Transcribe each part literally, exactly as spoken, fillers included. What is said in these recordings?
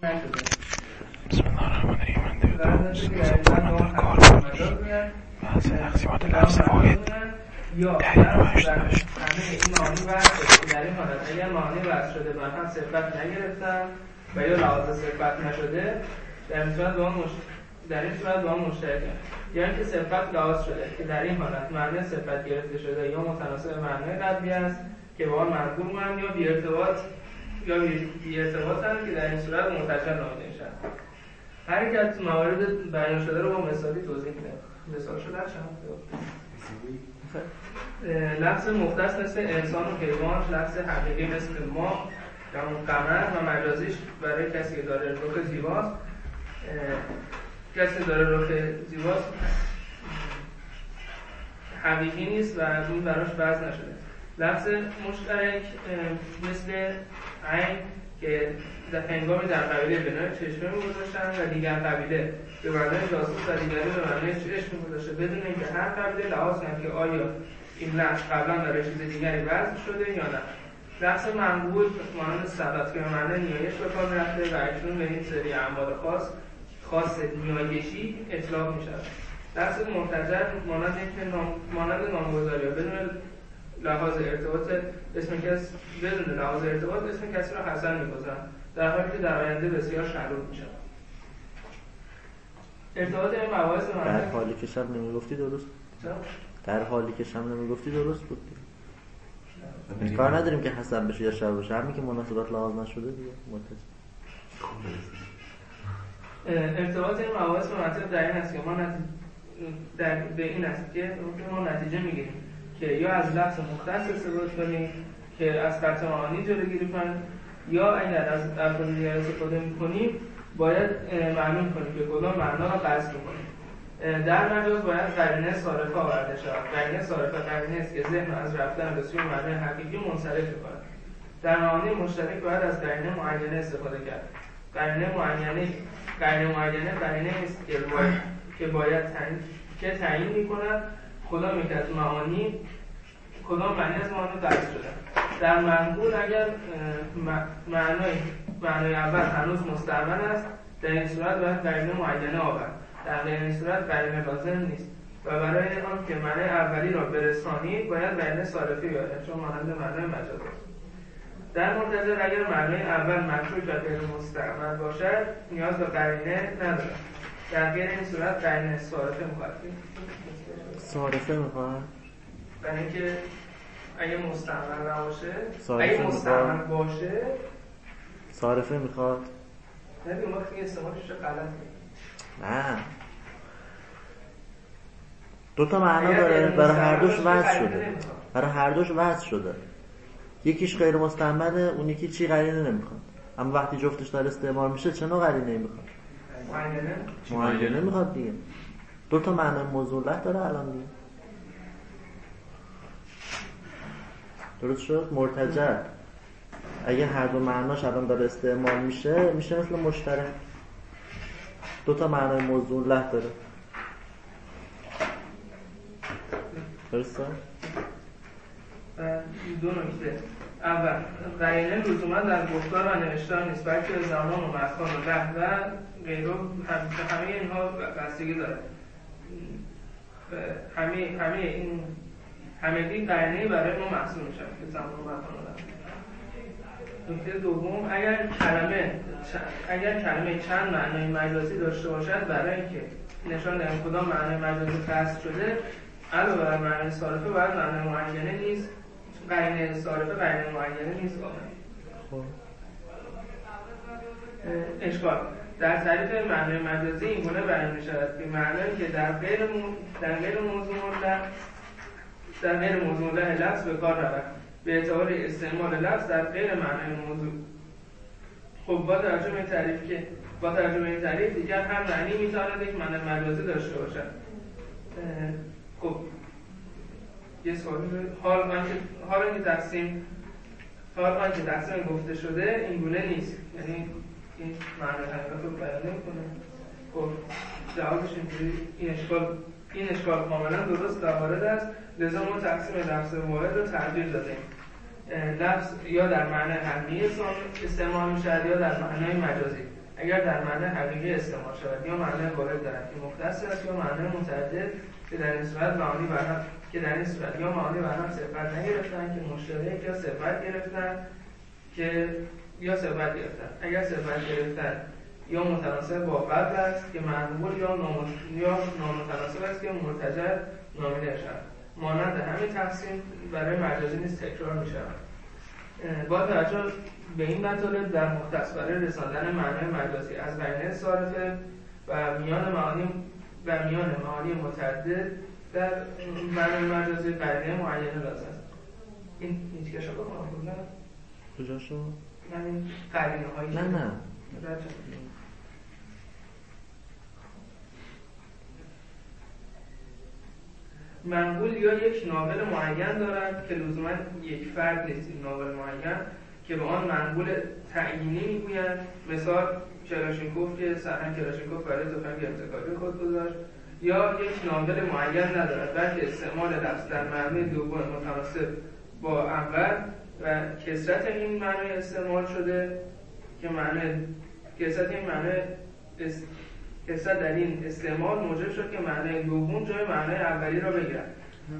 بسم الله الرحمن الرحیم. من دیدم سوزان کار بودن بعضی تقسیمات لفظ واحد دلیل روش نوشت. همه این معانی وضع در این حالت اگر معانی وضع شده من هم صفت نگرفتم و یا لحاظ صفت نشده در این صورت با هم مشت... در این صورت با هم مشترکم، یا اینکه صفت لحاظ شده که در این حالت معنی صفت گرفته شده یا متناسب معنی قبلی است که با آن منظور من یا بی ارتباط یا بی ارتباطن که در این صورت مرتجع نامیده میشن. هر یک از موارد بیان شده رو با مثالی توضیح میدم. مثال شده چند لفظ مختص مثل انسان و حیوان، لفظ حقیقی مثل ما یا قمر و مجازیش برای کسی که داره رخ زیباست، کسی که داره رخ زیباست حقیقی نیست و این براش وضع نشده. لفظ مشترک مثل عین که در هنگام در قبیله بنای چشمه می‌گذاشتن و دیگر قبیله به معنای جاسوس و دیگری به معنای چشم می‌گذاشته بدون اینکه هر قبیله لحاظ کنه که آیا این لفظ قبلا برای چیز دیگری وضع شده یا نه. لفظ منقول مانند سبت که به معنای نیایش به کار رفته و اکنون به این سری اعمال خاص خاص نیایشی اطلاق می‌شود. لفظ مرتجع مانند اینکه نام مانند نامگذاری بدون لحاظ ارتباط اسم کس بدون لحاظ ارتباط اسم کسی را حسن می‌گذارن در حالی که در آینده بسیار شرور می‌شود. ارتباط این مباحث در حالی که شب نمی‌گفتی درست در حالی که شب نمی‌گفتی درست بود. این کار نداریم که حسن بشه یا شب بشه، همین که مناسبت لحاظ نشده دیگه مرتجع. ارتباط این مباحث منطق در این است که ما در به این است که ما نتیجه می‌گیریم که یا از لفظ مختص استفاده کنیم که از قطع معانی جلوگیری کنیم، یا اگر از الفاظ دیگر استفاده می‌کنیم باید معلوم کنیم که کدام معنا را قصد می‌کنیم. در مجاز باید قرینه صارفه آورده شود. قرینه صارفه قرینه است که ذهن از رفتن به سوی معنی حقیقی منصرف می‌کند. در معانی مشترک باید از قرینه معینه استفاده کرد. قرینه معینه قرینه معینه قرینه است که باید که باید تعیین که تعیین می‌کند کدام یک از معانی کدام معنی از معانی قصد شده. در منقول اگر معنای معنای اول هنوز مستعمل است در این صورت باید قرینه معینه آورد. در غیر این صورت قرینه لازم نیست و برای آن که معنای اولی را برسانید باید قرینه صارفی بیاید چون مانند معنای مجاز است. در مرتجع اگر معنای اول متروک و غیر مستعمل باشد نیاز به قرینه ندارد. در غیر این صورت قرینه صارفه می‌خواهد. صارفه می‌خواد برای اینکه اگه مستعمل نباشه اگه مستعمل باشه صارفه میخواد نه دیگه ما خیلی استعمالش رو غلط نه دو تا معنا داره برای هر دوش وضع شده برای هر دوش وضع شده یکیش غیر مستعمله اون یکی چی قرینه نمیخواد اما وقتی جفتش داره استعمال میشه چه نوع قرینه میخواد معینه معینه میخواد دیگه دو تا معنی موضوع داره الان دیگه درست شد. مرتجع اگه هر دو معناش الان داره استعمال میشه میشه مثل مشترک دو تا معنای موضوع له داره. درسته؟ دو نکته. اول قرینه لزوما در گفتار و نوشتار نیست بلکه زمان و مکان و له و غیره همه اینها بستگی داره. همه همه این همگی قرینه برای ما محسوب میشن که زمان و مکان و له. نکته دوم اگر کلمه اگر کلمه چند معنای مجازی داشته باشد برای اینکه نشان دهیم کدام معنای مجازی قصد شده علاوه بر معنای صارفه باید معنای معینه نیست قرینه صارفه قرینه معینه نیست واقعا. اشکال در تعریف معنای مجازی این گونه بیان می‌شود که معنایی که در غیر مو... در غیر موضوع له در غیر موضوع له لفظ به کار رود به اعتبار استعمال لفظ در غیر معنای موضوع. خب با توجه به این تعریف که با توجه به این تعریف دیگر هم معنی میتواند یک معنی مجازی داشته باشد. خب یه سوالی حال آنکه حال آنکه تقسیم حال آنکه تقسیم گفته شده این گونه نیست یعنی این معنی حقیقت رو بیان نمی‌کنه. خب جوابش اینجوری این اشکال این اشکال کاملا درست در وارد است لذا ما تقسیم لفظ واحد رو ترجیح دادیم. لفظ یا در معنای حقیقی استعمال می‌شود یا در معنای مجازی. اگر در معنی حقیقی استعمال شود یا معنی وارد دارد که مختص است یا معنی متعدد که در این صورت معانی بر هم که در این صورت یا معانی بر هم صفت نگرفتن که مشترک یا صفت گرفتن که یا صفت گرفتن. اگر صفت گرفتن یا متناسب با قبل است که منقول یا یا نامتناسب است که مرتجع نامیده شود. مانند همین تقسیم برای مجازی نیز تکرار می شود. با توجه به این مطالب در مختص برای رساندن معنای مجازی از قرینه صارفه و میان معانی و میان معانی متعدد در معنای مجازی قرینه معینه لازم است. این هیچ کشا بکنم بود نه؟ کجا شو؟ من این قرینه هایی نه نه منقول یا یک ناول معین دارد که لزوما یک فرد نیست. این ناول معین که به آن منقول تعیینی میگویند. مثال کلاشینکوف که سرهنگ کلاشینکوف برای تفنگ ابتکاری خود گذاشت. یا یک ناول معین ندارد بلکه استعمال لفظ در معنی دوم متناسب با اول و کثرت این معنی استعمال شده که معنی کثرت این معنی است کثرت در این استعمال موجب شد که معنی دوم جای معنی اولی را بگیرد.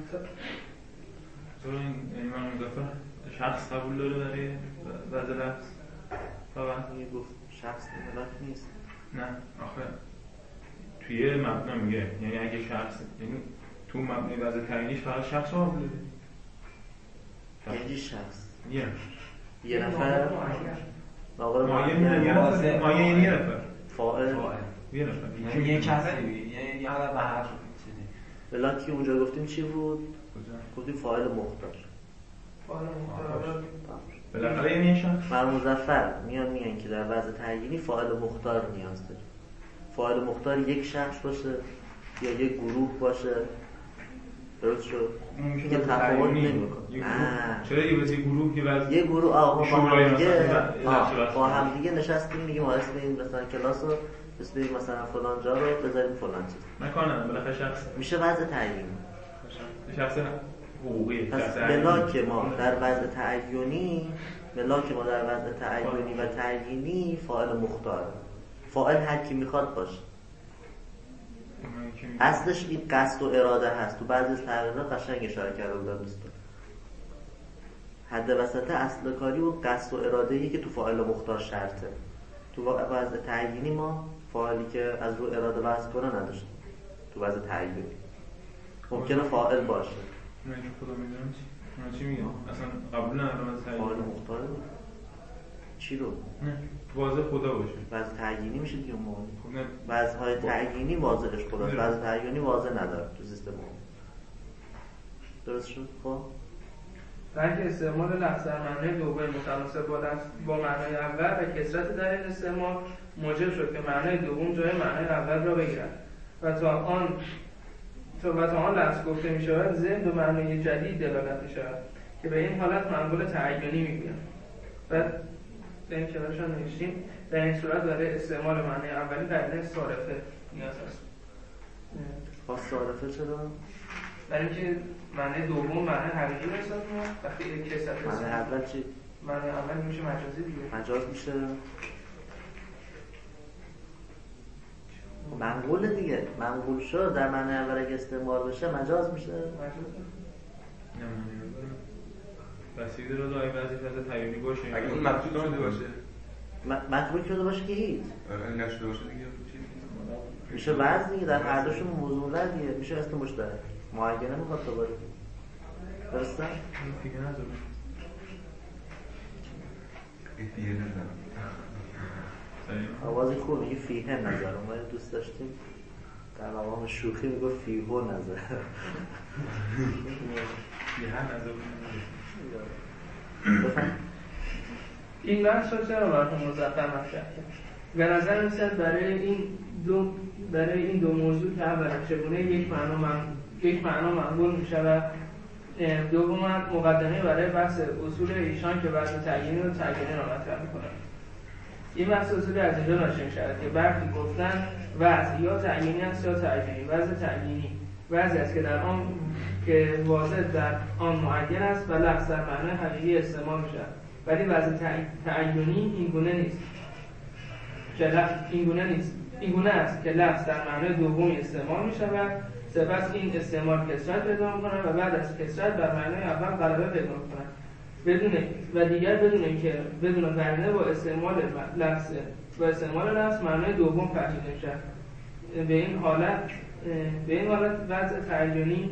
تو این ایمان مضافه شخص قبول داره برای بعض لفظ؟ طبعا میگه گفت شخص ملاک نیست. نه آخه توی مبنا میگه یعنی اگه شخص یعنی تو مبنای بعض تعیینیش فقط شخص قبول داره. یعنی شخص یه یه نفر آقا معین یه نفر معین یعنی یه نفر فاعل یه نفر یعنی یه کسی یعنی حالا به هر چیزی بلاکی اونجا گفتیم چی بود؟ کجا؟ گفتیم فاعل مختار. فاعل مختار بالاخره یعنی یه شخص. مر مظفر میان میگن که در وضع تعیینی فاعل مختار نیاز داره. فاعل مختار یک شخص باشه یا یک گروه باشه. درست شد؟ که تفاوت نمی‌کنه. نه. چرا یه واسه گروه که واسه یه گروه آقا با هم دیگه با هم دیگه دیگه نشستیم میگیم اسم این مثلا کلاس رو اسم این مثلا فلان جا رو بذاریم فلان چیز. نکنه بالاخره شخص میشه وضع تعیینی. شخص حقوقی. پس ملاک ما در وضع تعیینی ملاک ما در وضع تعیینی و تعیینی فاعل مختار. فاعل هر کی میخواد باشه. اصلش این قصد و اراده هست. تو بعضی از تحقیقات قشنگ اشاره کرده بودن دوستان. حد وسط اصل کاری و قصد و اراده‌ای که تو فاعل مختار شرطه. تو وضع تعیینی ما فاعلی که از رو اراده وضع کنه نداشتیم. تو وضع تعیینی ممکنه فاعل باشه. نه اینو خدا میدونم چی؟ من چی میگم؟ اصلا قبول ندارم از تعیین. فاعل مختار چی رو؟ نه واضح خدا باشه. وضع تعیینی میشه دیگه اون موقع. خب نه وضع‌های تعیینی واضحش خداست. وضع تعیینی واضح نداره تو سیستم ما. درست شد؟ خب بلکه استعمال لفظ در معنی دوم متناسب با لفظ با معنای اول و کثرت در این استعمال موجب شد که معنای دوم جای معنای اول را بگیرد و تا آن تا و تا آن لفظ گفته می شود ذهن به معنای جدید دلالت می شود که به این حالت منقول تعیینی می گویند. بعد به این کلاشان نوشتیم در این صورت برای استعمال معنای اولی قرینه صارفه نیاز است. خاص صارفه چرا؟ برای اینکه معنی دوم معنی حقیقی حساب میاد وقتی کثرت معنی اول چی؟ معنی اول میشه مجازی دیگه. مجاز میشه منقول دیگه. منقول شد در معنی اول اگه استعمال بشه مجاز میشه. مجاز نه بسیده رو دایی بعضی فضا تعیینی باشه اگه اون مطلوب شده باشه مطلوب شده باشه که هیچ نشده باشه دیگه میشه وضع دیگه. در هر دوشون موضوع دیگه میشه اسم مشترک معینه میخواد دوباره. درسته؟ فیه نظر فیه نظر آوازی خوب میگه فیه نظر. ما دوست داشتیم در مقام شوخی میگه فیه نظر. فیه نظر این بحث رو چرا براتون مزفر مطرح کرد؟ به نظر میسید برای این دو برای این دو موضوع که اولا چگونه یک معنا من یک معنا منقول میشه و دوم مقدمه برای بحث اصول ایشان که بحث تعیینی و تعیینی را مطرح میکنه. این بحث اصولی از اینجا ناشی میشه که برخی گفتن وضع یا تعیینی است یا تعیینی. وضع تعیینی وضعی است که در آن که واضح در آن معین است و لفظ در معنای حقیقی استعمال میشه. ولی وضع تعیینی این گونه نیست. که لفظ اینگونه نیست، اینگونه است که لفظ در معنای دومی استعمال می شود، سپس این استعمال کثرت پیدا می کند و بعد از کثرت بر معنای اول غلبه پیدا می کند بدون و دیگر بدون اینکه بدون قرینه با استعمال لفظ با استعمال لفظ معنای دوم پذیرفته می شود. به این حالت به این حالت وضع تعینی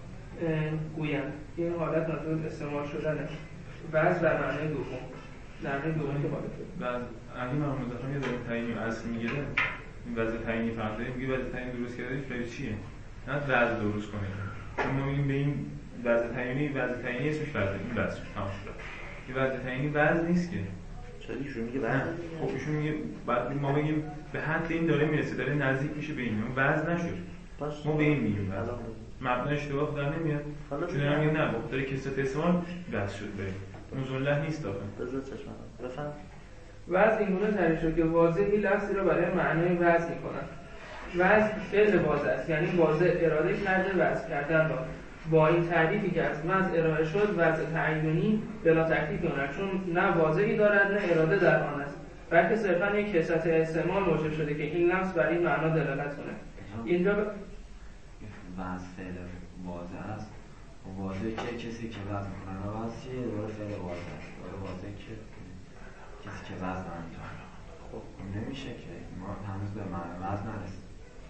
گویند که این حالت نظر استعمال شدن وضع در معنای دوم در معنای دوم که بالا شد. بعد علی محمود زفر یه داره تعیینی اصل میگیره این وضع تعیینی فرق داره میگه وضع تعیینی درست کرده برای چیه؟ نه وضع درست کنه چون ما میگیم به این وضع تعیینی وضع تعیینی اسمش وضع این وضع تمام شد این وضع تعیینی وضع نیست که چرا ایشون میگه وضع خب ایشون میگه بعد ما بگیم به حد این داره میرسه داره نزدیک میشه به این وضع نشد ما به این میگیم وضع مبنا اشتباه در نمیاد چون دارم میگم نه با داره کثرت استعمال وضع شد بریم اون زله نیست داخل بذار چشمم بفهم وضع اینگونه تعریف شد که واضحی لفظی را برای معنای وضع می‌کند. وضع فعل واضح است، یعنی واضح اراده کرده وضع کردن را. با این تعریفی که از وضع ارائه شد وضع تعیینی بلا تکلیف دارد، چون نه واضحی دارد نه اراده در آن است، بلکه صرفاً یک کثرت استعمال موجب شده که این لفظ بر این معنا دلالت کند. اینجا ب... وضع فعل واضح است. واضحه که کسی که وضع می‌کنه و وضع چیه؟ دوباره فعل واضح است. دوباره واضحه که کسی که وضع انجام خب نمیشه که ما هنوز به معنی وضع نرسیم.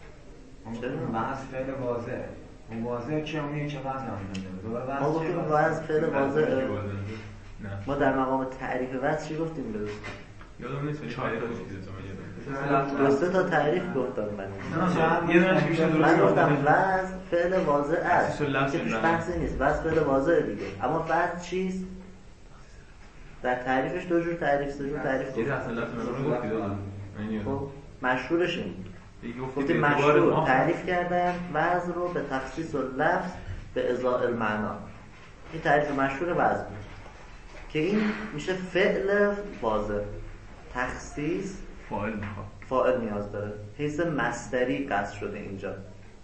اون وضع فعل واضح اون واضحه که اونیه که وضع انجام دوباره وضع ما گفتیم وضع فعل واضح نه ما در مقام تعریف وضع چی گفتیم بهش؟ یادم نیست ولی تعریف چیزی دو سه تا تعریف گفتم من یه دونش میشه درست من گفتم وضع فعل واضح است که توش بحثی نیست وضع فعل واضح دیگه اما وضع چیست؟ در تعریفش دو جور تعریف سه جور تعریف گفتم یه اصلا لفظ من رو گفتید خب مشهورش این بود گفتیم مشهور تعریف کردن وضع رو به تخصیص و لفظ به ازاء المعنا این تعریف مشهور وضع بود که این میشه فعل واضح تخصیص فاعل میخواد فاعل نیاز داره حیث مصدری قصد شده اینجا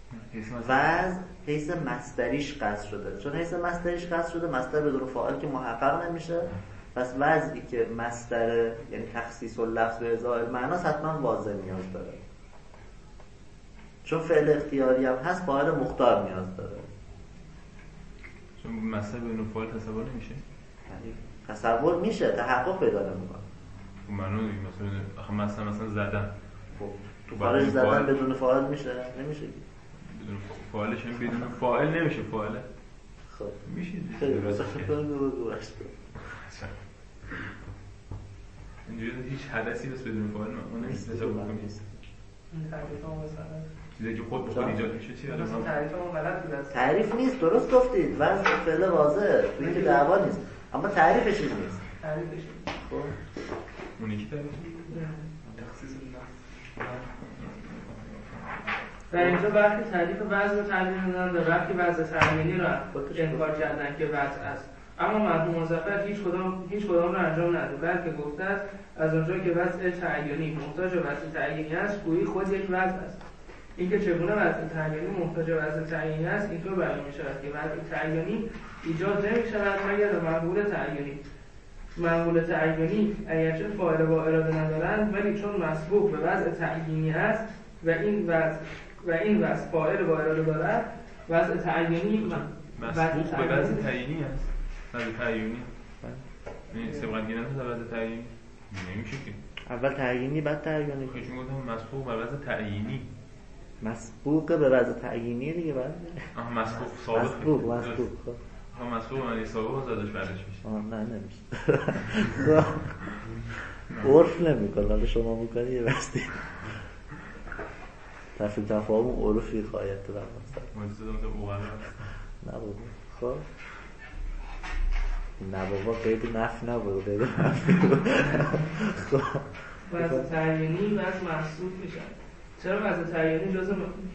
وضع حیث مصدریش قصد شده چون حیث مصدریش قصد شده مصدر بدون فاعل که محقق نمیشه پس وضعی که مصدر یعنی تخصیص و لفظ به ازاء المعنا حتما واضح نیاز داره چون فعل اختیاری هم هست فاعل مختار نیاز داره چون مصدر بدون فاعل تصور نمیشه تصور میشه تحقق پیدا نمیکنه خب منو دیگه مثلا آخه مثلا مثلا زدن خب تو خارج زدن بدون فاعل میشه نمیشه بدون فاعلش هم بدون فاعل نمیشه فاعله خب میشه خیلی درست اینجوری هیچ حدثی بس بدون فاعل ما نمیشه تصور کنیم این تعریفمون مثلا چیزی که خود به خود ایجاد میشه چی مثلا تعریفمون غلط بود است تعریف نیست درست گفتید وضع فعل واضحه تو اینکه دعوا نیست اما تعریفش چیز نیست تعریفش خب اون یکی تعریف تخصیص و اینجا برخی تعریف وضع رو تغییر دادن و برخی وضع تعیینی را انکار کردن که وضع است اما مرحوم مظفر هیچ کدام هیچ کدام را انجام نداد بلکه گفته است از اونجا که وضع تعیینی محتاج وضع تعیینی است گویی خود یک وضع است اینکه چگونه وضع تعیینی محتاج وضع تعیینی است اینطور بیان می‌شود که وضع تعیینی ایجاد نمی‌شود مگر به مقبول تعیینی مقبول تعیینی اگرچه فاعل با اراده ندارند ولی چون مسبوق به وضع تعیینی است و این وضع و این وضع فاعل با اراده دارد وضع تعیینی مسبوق به وضع تعیینی است وضع تعیینی یعنی سبقت گیرن تو وضع تعیینی نمیشه که اول تعیینی بعد تعیینی خودشون گفتم مسبوق به وضع تعیینی مسبوق به وضع تعیینی دیگه بعد آها مسبوق سابق مسبوق مسبوق آها مسبوق معنی سابق زادش بعدش میشه آها نه نمیشه عرف نمیکنه حالا شما میکنی یه بستی تفریق تفاهم عرفی خواهد تو برمستر مجزه دامت اوغل نه بابا خب نه بابا قید نفی نبود قید نفی خب وضع تعیینی وضع محسوب میشن چرا وضع تعیینی جز م...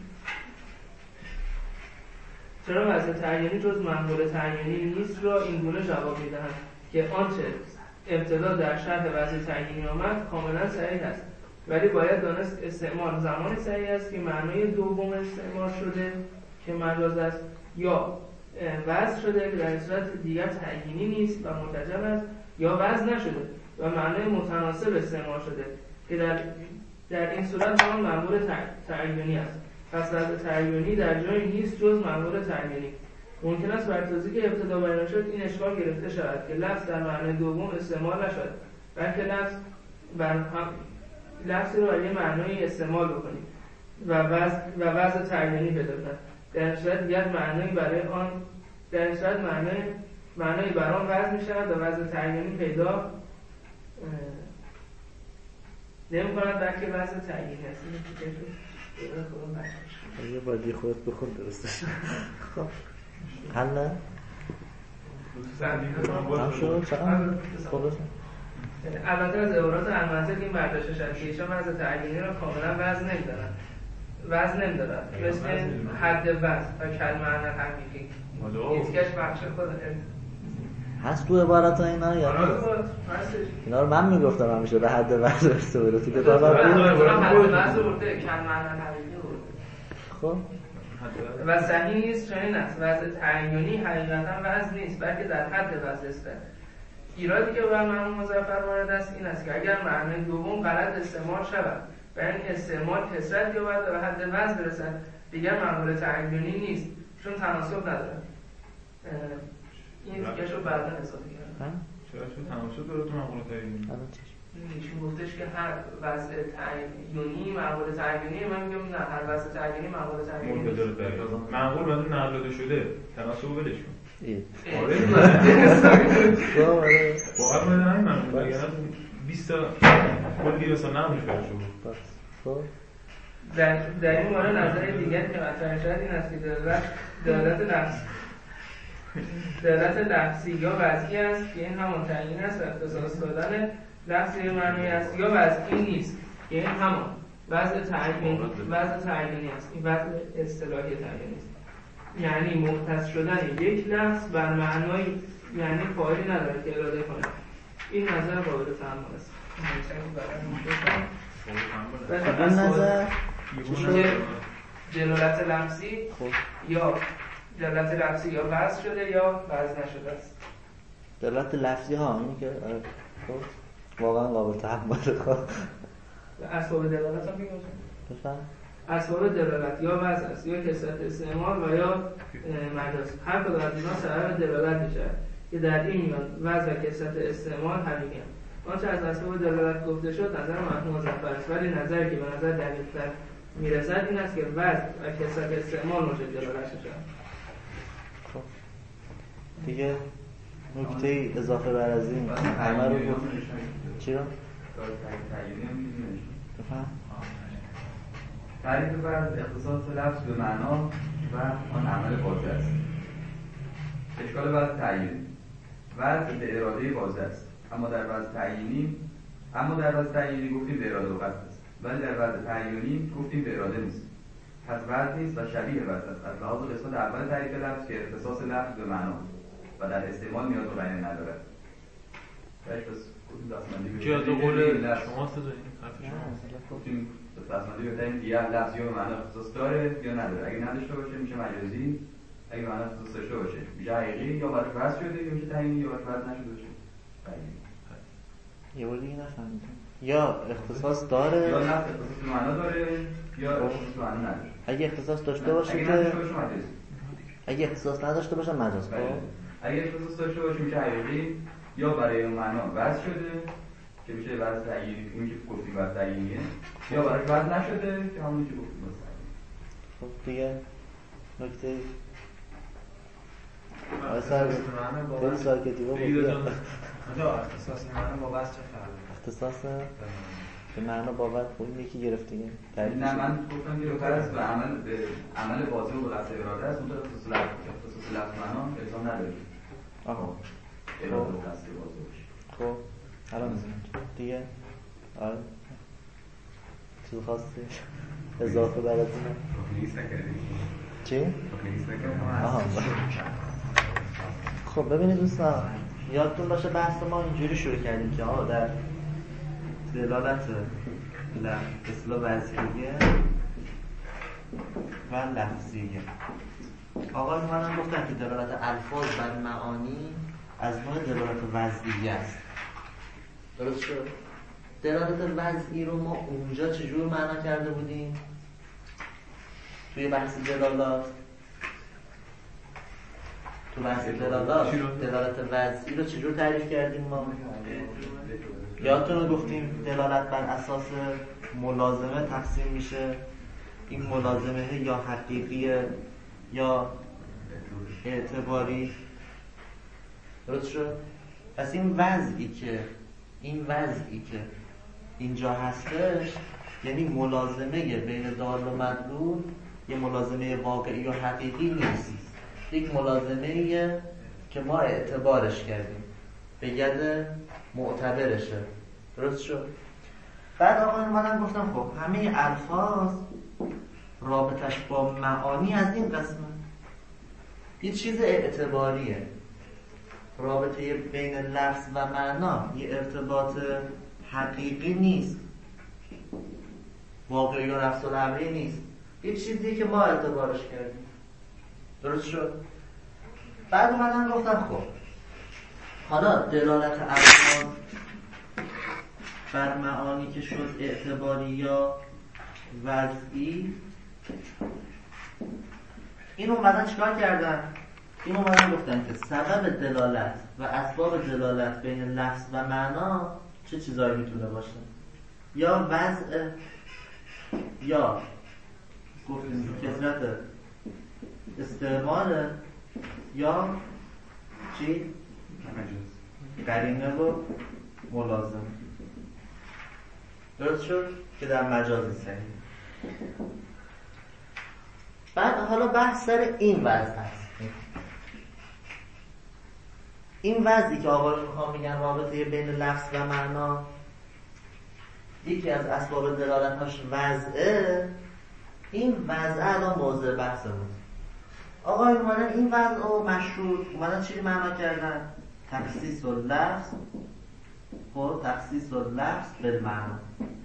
چرا وضع تعیینی جز مقبول تعیینی نیست را این گونه جواب میدهند که آنچه ابتدا در شرح وضع تعیینی آمد کاملا صحیح است ولی باید دانست استعمال زمانی صحیح است که معنای دوم استعمال شده که مجاز است یا وضع شده که در صورت دیگر تعیینی نیست و مرتجب است یا وضع نشده و معنای متناسب استعمال شده که در در این صورت همان مأمور تعیینی است. پس لفظ تعیینی در جایی نیست جز مأمور تعیینی. ممکن است بر توضیحی که ابتدا بیان شد این اشکال گرفته شود که لفظ در معنی دوم استعمال نشد، بلکه لفظ بر هم لفظی رو برای معنای استعمال بکنیم و وضع و وضع تعیینی پیدا کند. در این صورت دیگر معنایی برای آن در این صورت معنای معنایی بر آن وضع می شود و وضع تعیینی پیدا نمی کند، بلکه وضع تعیینی است. یه بادی خودت بخون درستش. خب حل نه؟ هم شد؟ چقدر؟ خودت؟ البته از عبارات المنطق این برداشت شد که ایشان وضع تعیینی را کاملا وضع نمی‌دارن وضع نمی‌دارن مثل حد وضع و کلمه حقیقی هیچکش بخش خود هست تو عبارت ها اینا یا نه؟ اینا رو من میگفتم همیشه به حد وضع برسه برو تو کتاب ها حد وضع برده کلمه حقیقی برده. خب و صحیح نیست چنین است. وضع تعیینی حقیقتا وضع نیست بلکه در حد وضع است. ایرادی که بر معنی مظفر وارد است این است که اگر معنی دوم غلط استعمال شود و این استعمال کثرت یابد و به حد وضع برسد دیگر مأمور تعیینی نیست چون تناسب ندارد. این دیگه شو بعدا اضافه کردم. چرا چون تناسب داره تو مأمور تعیینی؟ ایشون گفتش که هر وضع تعیینی مأمور تعیینی، من میگم نه هر وضع تعیینی مأمور تعیینی نیست. مأمور بعد نقل داده شده تناسب ولش کن. آره واقعا من همین مأمور دیگه بیست تا کلی مثلا نمیشه شد. خب در در این مورد نظر دیگر که مطرح شد این است که دلالت دلالت لفظ دلالت لفظی یا وضعی است که این همان تعیین است و اختصاص دادن لفظی معنی است یا وضعی نیست که این همان وضع تعیینی وضع تعیینی است. این وضع اصطلاحی تعیینی است، یعنی مختص شدن یک لفظ بر معنای یعنی فاعلی نداره که اراده کنه. این نظر قابل تأمل است. این نظر دلالت لفظی یا دلالت لفظی یا وضع شده یا وضع نشده است. دلالت لفظی ها اینی که خب واقعا قابل تحمل. خب اسباب دلالت هم میگم بفهم اسباب دلالت یا وضع است یا کثرت استعمال و یا مجاز. هر کدام از اینا سبب دلالت میشه که در این میان وضع و کثرت استعمال حقیقی است. آنچه از اسباب دلالت گفته شد نظر مرحوم مظفر است، ولی نظری که به نظر دقیق‌تر میرسد این است که وضع و کثرت استعمال موجب دلالت میشه. خب دیگه نکته اضافه بر از این همه رو گفت. چی رو؟ بفهم تعریف وضع اختصاص لفظ به معنا و آن عمل واضح است. اشکال وضع تعیینی. وضع به اراده واضح است، اما در وضع تعیینی اما در وضع تعیینی گفتیم به اراده و قصد است، ولی در وضع تعیینی گفتیم به اراده نیست. پس وضع نیست و شبیه وضع است. از لحاظ قسمت اول تعریف لفظ که اختصاص لفظ به معنا و در استعمال نیاز به بیان ندارد. بس گفتیم دستمندی چه از قول شما سازید حرف شما گفتیم دستمندی بهترین دیگه لفظی به معنا اختصاص داره یا نداره. اگه نداشته باشه میشه مجازی، اگه معنا اختصاص داشته باشه میشه حقیقی، یا براش وضع شده یا میشه تعیینی، یا براش وضع نشده باشه تعیینی. یه بار دیگه نفهمیدم. یا اختصاص داره یا نه اختصاص به معنا داره یا اختصاص به معنا نداره. اگه اختصاص داشته باشه که اگه اختصاص نداشته باشه مجاز. خب اگه اختصاص داشته باشه میشه حقیقی، یا برای اون معنا وضع شده که میشه وضع تعیینی، اون که گفتیم وضع تعیینیه، یا براش وضع نشده که همونی که گفتیم وضع. خب دیگه نکته اصلا خیلی ساکتی با بودی اختصاص معنا با وضع چه فرقی؟ اختصاص به معنا با وضع خود یکی گرفت دیگه. نه من گفتم که بهتر است به عمل به عمل واضح و به قصد اراده است، اون اختصاص لفظ اختصاص لفظ معنا الزام نداره. آها اراده و قصد واضح باشه. خب الان دیگه آره چیز خاصی اضافه برای این نیست نکردیم. چی؟ نیست نکردیم. آها خب ببینید دوستان یادتون باشه بحث ما اینجوری شروع کردیم که آقا در دلالت اصطلاح وضعیه و لفظیه آقا من گفتن که دلالت الفاظ بر معانی از نوع دلالت وضعیه است. درست شد؟ دلالت وضعی رو ما اونجا چجور معنا کرده بودیم؟ توی بحث دلالات تو بحث دلالات دلالت وضعی رو چجور تعریف کردیم ما؟ یادتون رو گفتیم دلالت بر اساس ملازمه تقسیم میشه. این ملازمه یا حقیقیه یا اعتباری. درست شد؟ پس این وضعی که این وضعی که اینجا هستش یعنی ملازمه بین دال و مدلول یه ملازمه واقعی و حقیقی نیست، یک ملازمه که ما اعتبارش کردیم به ید معتبرشه. درست شد؟ بعد آقایون اومدن گفتم خب همه الفاظ رابطش با معانی از این قسمه، یه چیز اعتباریه، رابطه بین لفظ و معنا یه ارتباط حقیقی نیست، واقعی و نفس الامری نیست، یه چیزی که ما اعتبارش کردیم. درست شد؟ بعد اومدن گفتم خب حالا دلالت الفاظ بر معانی که شد اعتباری یا وضعی، این اومدن چیکار کردن؟ این اومدن گفتن که سبب دلالت و اسباب دلالت بین لفظ و معنا چه چیزایی میتونه باشه؟ یا وضع، یا گفتیم کثرت استعمال، یا چی؟ قرینه و ملازم. درست شد؟ که در مجازی صحیح. بعد حالا بحث سر این وضع هست. این وضعی که آقا میخوام میگن رابطه بین لفظ و معنا یکی از اسباب دلالتاش وضعه، این وضع الان موضوع بحثمون. آقا اومدن این وضع رو مشهور اومدن چی معنا کردن؟ تخصیص و لفظ. خب تخصیص و لفظ بالمعنا.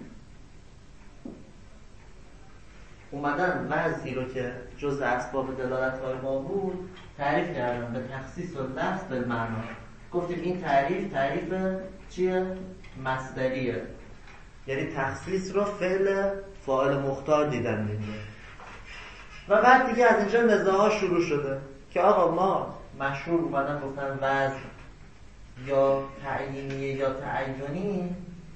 اومدن وضعی رو که جزء اسباب دلالت‌های ما بود تعریف کردن به تخصیص و لفظ بالمعنا. گفتیم این تعریف تعریف چیه؟ مصدریه، یعنی تخصیص رو فعل فاعل مختار دیدن دیگه. و بعد دیگه از اینجا نزاع‌ها شروع شده که آقا ما مشهور اومدن گفتن وضع یا تعیینیه یا تعینی.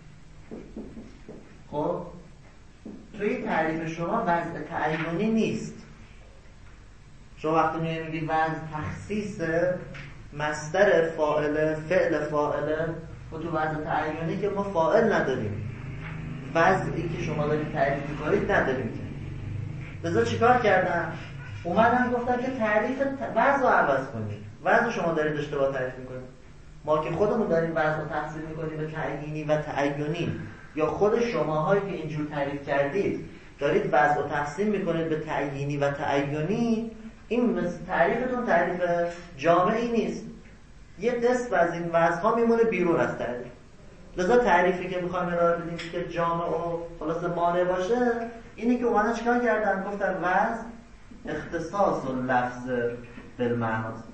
خب توی تعریف شما وضع تعینی نیست. شما وقتی میگید میگید وضع تخصیص مصدر فاعل فعل فاعل و تو وضع تعینی که ما فاعل نداریم، وضعی که شما دارید تعریف می‌کنید نداریم که. لذا چیکار کردن؟ اومدن گفتن که تعریف وضع رو عوض کنید. وضع شما دارید اشتباه تعریف می‌کنید. ما که خودمون داریم وضع رو تقسیم می‌کنیم به تعیینی و تعینی، یا خود شماهایی که اینجور تعریف کردید دارید وضع رو تقسیم می‌کنید به تعیینی و تعینی، این تعریفتون تعریف جامعی نیست. یه قسم از این وضع‌ها میمونه بیرون از تعریف. لذا تعریفی که می‌خوایم ارائه بدیم که جامع و خلاص مانع باشه، اینی که اومدن چیکار کردن؟ گفتن وضع اختصاص و لفظ بالمعناست.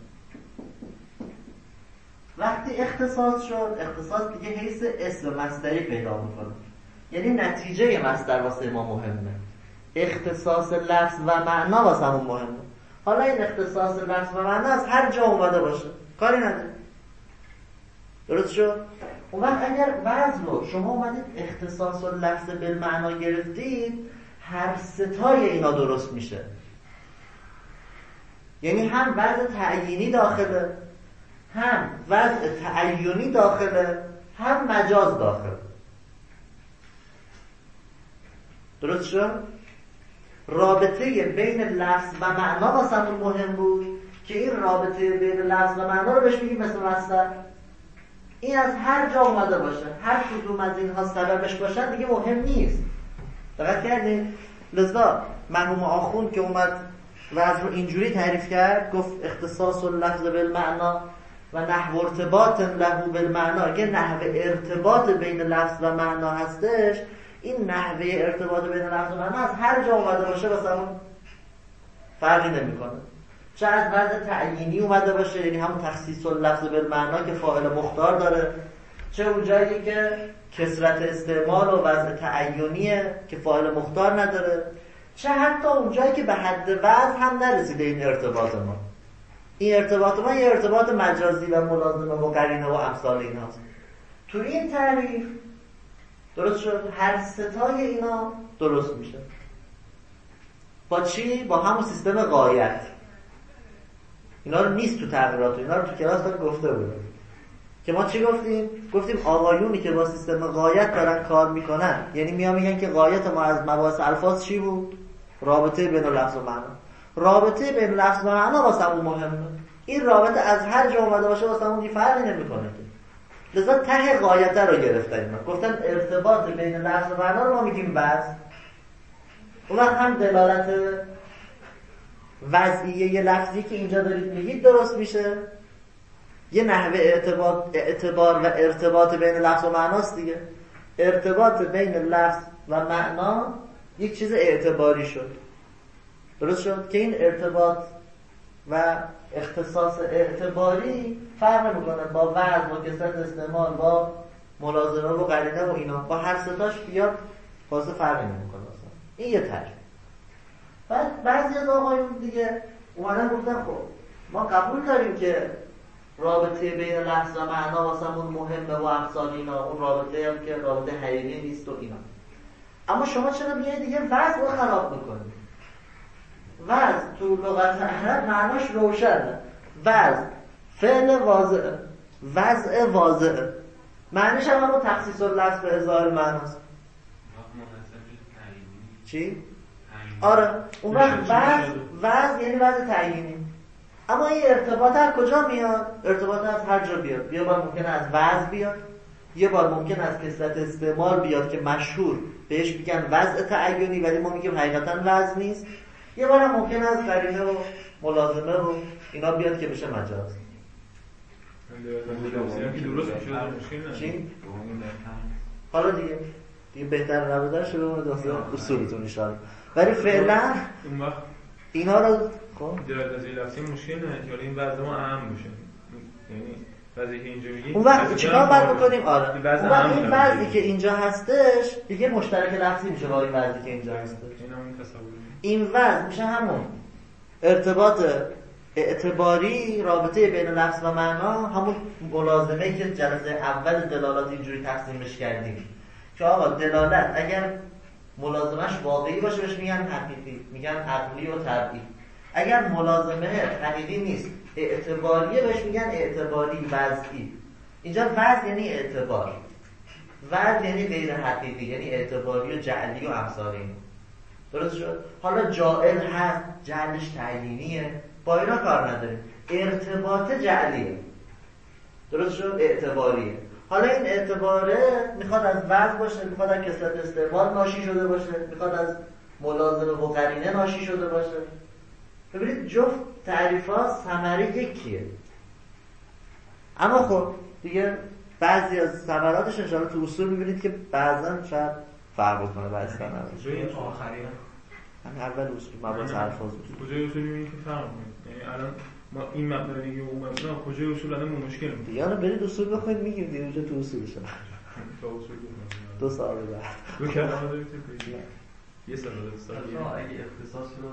وقتی اختصاص شد، اختصاص دیگه حیث اسم مصدری پیدا میکنه، یعنی نتیجه مصدر واسه ما مهمه، اختصاص لفظ و معنا واسه همون مهمه. حالا این اختصاص لفظ و معنا از هر جا اومده باشه کاری نداره. درست شد؟ اون وقت اگر وضع رو شما اومدید اختصاص و لفظ بالمعنا گرفتید، هر ستای اینا درست میشه. یعنی هم وضع تعیینی داخله، هم وضع تعینی داخله، هم مجاز داخله. درست شد؟ رابطه بین لفظ و معنا واسمون مهم بود که این رابطه بین لفظ و معنا رو بهش میگیم مثل مصدر. این از هر جا اومده باشه، هر کدوم از اینها سببش باشن دیگه مهم نیست. دقت کردین؟ لذا مرحوم آخوند که اومد وضع رو اینجوری تعریف کرد، گفت اختصاص اللفظ بالمعنا و نحو ارتباط له بالمعنا. اگه نحو ارتباط بین لفظ و معنا هستش، این نحوه ارتباط بین لفظ و معنا از هر جا اومده باشه واسه اون فرقی نمیکنه. چه از وضع تعیینی اومده باشه، یعنی همون تخصیص اللفظ بالمعنا که فاعل مختار داره، چه اون جایی که کثرت استعمال و وضع تعینیه که فاعل مختار نداره، چه حتی اونجایی که به حد وضع هم نرسیده این ارتباط ما. این ارتباط ما یه ارتباط مجازی و ملازمه و قرینه و امثال ایناست. تو این تعریف درست شد هر ستای اینا درست میشه. با چی؟ با همون سیستم غایت. اینا رو نیست تو تغییرات، اینا رو تو کلاس دارم گفته بودم که ما چی گفتیم؟ گفتیم آقایونی که با سیستم غایت دارن کار میکنن، یعنی میان میگن که غایت ما از مباحث الفاظ چی بود؟ رابطه بین لفظ و معنا. رابطه بین لفظ و معنا واسمون مهمه. این رابطه از هر جا اومده باشه واسمون یه فرقی نمیکنه که. لذا ته غایت رو گرفتن. گفتن ارتباط بین لفظ و معنا رو ما میگیم وضع. اون وقت هم دلالت وضعیه یه لفظی که اینجا دارید میگید درست میشه، یه نحوه اعتبار, اعتبار و ارتباط بین لفظ و معناست دیگه. ارتباط بین لفظ و معنا یک چیز اعتباری شد، درست شد که این ارتباط و اختصاص اعتباری فرق میکنه با وضع، با کثرت استعمال، با ملازمه و قرینه و اینا. با هر ستاش بیاد خاصه فرقی نمیکنه اصلا. این یه تعریف. بعد بعضی از آقایون دیگه اومدن گفتن خب ما قبول داریم که رابطه بین لفظ و معنا واسمون مهمه و امثال اینا، اون رابطه هم که رابطه حقیقی نیست و اینا، اما شما چرا میایید دیگه وضع رو خراب میکنید؟ وضع تو لغت عرب معناش روشنه. وضع فعل واضحه، وضع واضحه، معنیش هم همون تخصیص اللفظ به اظهار معناست. چی؟ آره اون وقت وضع وضع یعنی وضع تعیینی. اما این ارتباط از کجا میاد؟ ارتباط از هر جا بیاد. یه بار ممکنه از وضع بیاد، یه بار ممکنه از کثرت استعمال بیاد که مشهور بهش میگن وضع تعینی ولی ما میگیم حقیقتا وضع نیست. یه بار هم ممکنه از قرینه و ملازمه و اینا بیاد که بشه مجاز. چی؟ حالا دیگه دیگه بهتر نبودن شده اون داستان اصولتون ایشان. ولی فعلا اون وقت اینا رو خب در از لفظی مشکل نه که این وضع ما اهم باشه، یعنی وضعی که اینجا میگیم اون وقت چیکار باید بکنیم؟ آره اون وقت این وضعی که که اینجا هستش دیگه مشترک لفظی میشه با این وضعی که اینجا هستش. این وضع میشه همون ارتباط اعتباری، رابطه بین لفظ و معنا، همون ملازمه‌ای که جلسه اول دلالات اینجوری تقسیمش کردیم که آقا دلالت اگر ملازمش واقعی باشه بهش میگن حقیقی، میگن عقلی و طبعی. اگر ملازمه حقیقی نیست اعتباریه بهش میگن اعتباری وضعی. اینجا وضع یعنی اعتبار، وضع یعنی غیر حقیقی، یعنی اعتباری و جعلی و امثال این. درست شد؟ حالا جائل هست، جعلش تعیینیه، با اینا کار نداریم. ارتباط جعلیه، درست شد؟ اعتباریه. حالا این اعتباره میخواد از وضع باشه، میخواد از کثرت استعمال ناشی شده باشه، میخواد از ملازمه و قرینه ناشی شده باشه. ببینید جفت تعریفات ثمره یکیه. اما خب دیگه بعضی از ثمراتش ان شاءالله تو اصول میبینید که بعضا شاید فرق کنه، بعضی ثمرات. کجای آخری همین اول اصول مباحث الفاظ بود. کجای اصول میبینید که فرق کنه؟ یعنی الان ما این مبنا رو میگیم اون مبنا کجای اصول الان مشکل میشه. دیگه الان برید اصول بخونید میگیم دیگه اونجا تو اصولش. تا اصول بخونید. دو سال بعد. دو کلمه دارید که یه سال دو سال. اگه اختصاص رو